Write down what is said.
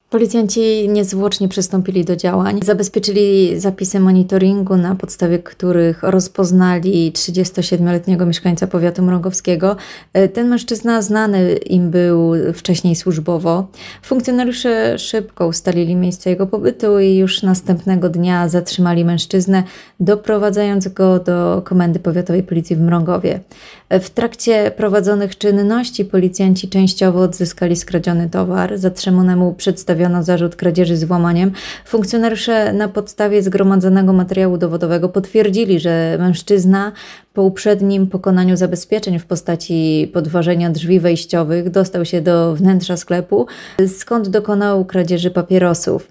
Policjanci niezwłocznie przystąpili do działań. Zabezpieczyli zapisy monitoringu, na podstawie których rozpoznali 37-letniego mieszkańca powiatu mrągowskiego. Ten mężczyzna znany im był wcześniej służbowo. Funkcjonariusze szybko ustalili miejsce jego pobytu i już następnego dnia zatrzymali mężczyznę, doprowadzając go do Komendy Powiatowej Policji w Mrągowie. W trakcie prowadzonych czynności policjanci częściowo odzyskali skradziony towar. Zatrzymanemu przedstawiono zarzut kradzieży z włamaniem. Funkcjonariusze na podstawie zgromadzonego materiału dowodowego potwierdzili, że mężczyzna po uprzednim pokonaniu zabezpieczeń w postaci podważenia drzwi wejściowych dostał się do wnętrza sklepu, skąd dokonał kradzieży papierosów.